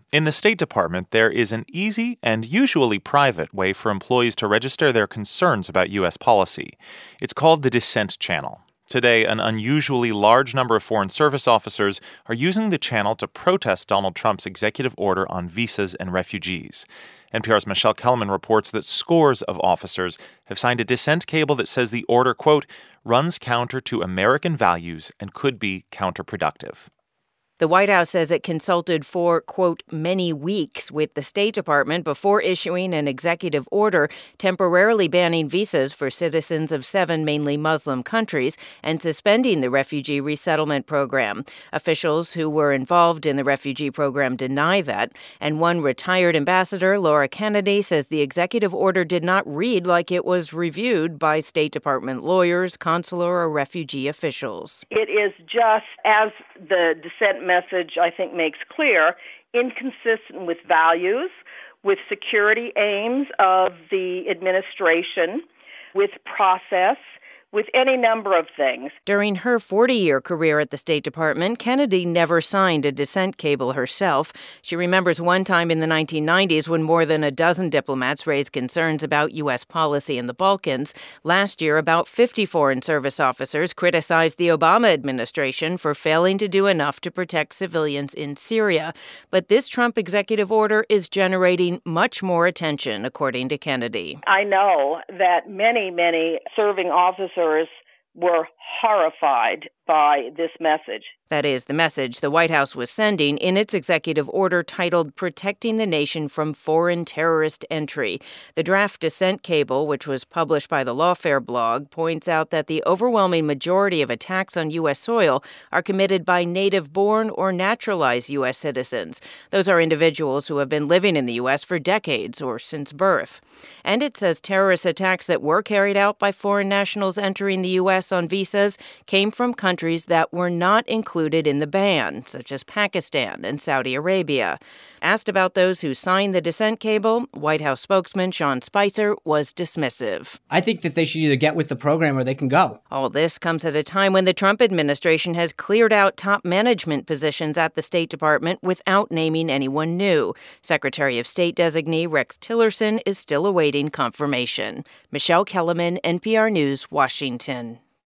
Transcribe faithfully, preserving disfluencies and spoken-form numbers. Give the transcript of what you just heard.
In the State Department, there is an easy and usually private way for employees to register their concerns about U S policy. It's called the Dissent Channel. Today, an unusually large number of Foreign Service officers are using the channel to protest Donald Trump's executive order on visas and refugees. N P R's Michelle Kellerman reports that scores of officers have signed a dissent cable that says the order, quote, runs counter to American values and could be counterproductive. The White House says it consulted for, quote, many weeks with the State Department before issuing an executive order temporarily banning visas for citizens of seven mainly Muslim countries and suspending the refugee resettlement program. Officials who were involved in the refugee program deny that, and one retired ambassador, Laura Kennedy, says the executive order did not read like it was reviewed by State Department lawyers, consular, or refugee officials. It is just, as the dissent message, I think, makes clear, inconsistent with values, with security aims of the administration, with process, with any number of things. During her forty-year career at the State Department, Kennedy never signed a dissent cable herself. She remembers one time in the nineteen nineties when more than a dozen diplomats raised concerns about U S policy in the Balkans. Last year, about fifty Foreign Service officers criticized the Obama administration for failing to do enough to protect civilians in Syria. But this Trump executive order is generating much more attention, according to Kennedy. I know that many, many serving officers were horrified by this message. That is the message the White House was sending in its executive order titled Protecting the Nation from Foreign Terrorist Entry. The draft dissent cable, which was published by the Lawfare blog, points out that the overwhelming majority of attacks on U S soil are committed by native-born or naturalized U S citizens. Those are individuals who have been living in the U S for decades or since birth. And it says terrorist attacks that were carried out by foreign nationals entering the U S on visas came from countries that were not included in the ban, such as Pakistan and Saudi Arabia. Asked about those who signed the dissent cable, White House spokesman Sean Spicer was dismissive. I think that they should either get with the program or they can go. All this comes at a time when the Trump administration has cleared out top management positions at the State Department without naming anyone new. Secretary of State designee Rex Tillerson is still awaiting confirmation. Michelle Kellerman, N P R News, Washington.